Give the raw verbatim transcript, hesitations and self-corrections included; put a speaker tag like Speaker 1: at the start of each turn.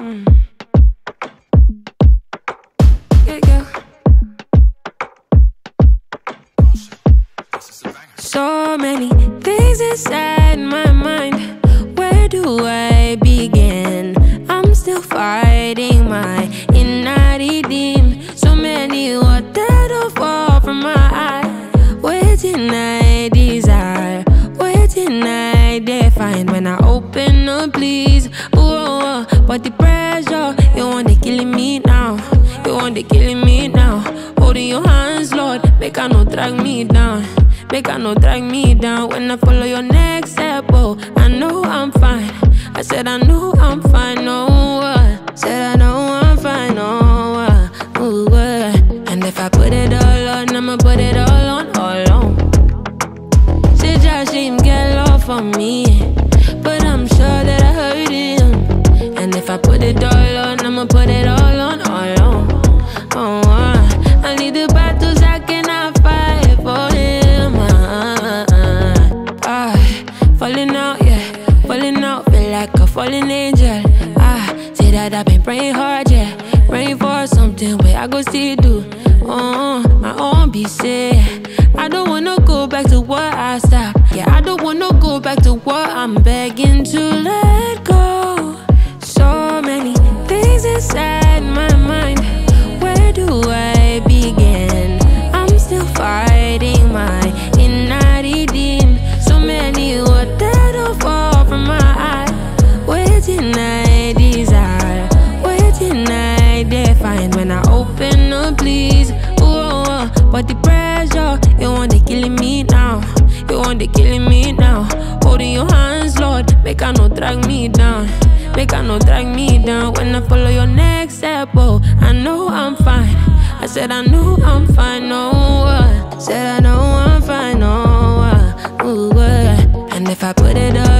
Speaker 1: Mm. Yeah, yeah. So many things inside my mind. Where do I begin? I'm still fighting my inner redeem. So many water to fall from my eye. Waiting I desire, waiting I define. When I open up, please. Ooh, but the pressure, you want to killing me now. You want to killing me now. Holding your hands, Lord, make I no drag me down. Make I no drag me down. When I follow your next step, oh, I know I'm fine. I said I know I'm fine, no uh, said I know I'm fine, no uh, ooh, uh. And if I put it all on, I'ma put it all on, all on. Say Josh him get love for me, but I'm sure that I hurt him. And if I put it all on, I'ma put it all on, all on. Oh, uh. I need the battles I cannot fight for him. Uh, uh, uh. Falling out, yeah, falling out, feel like a fallen angel. Ah, say that I've been praying hard, yeah, praying for something where I go still do. Oh, my own be said. I don't wanna go back to what I stopped. Yeah, I don't wanna go back to what I'm begging to let go. So many things inside my mind. Where do I begin? I'm still fighting my inner redeem. So many water to fall from my eye. Waiting I desire, waiting I define. When I open up, please. Ooh, but the pressure, you want to killing me now. You want to killing me now. Holding your hands, Lord, make I no drag me down. Make I no drag me down. When I follow your next step, oh, I know I'm fine. I said I know I'm fine, no uh, said I know I'm fine, no uh, ooh, uh. And if I put it up,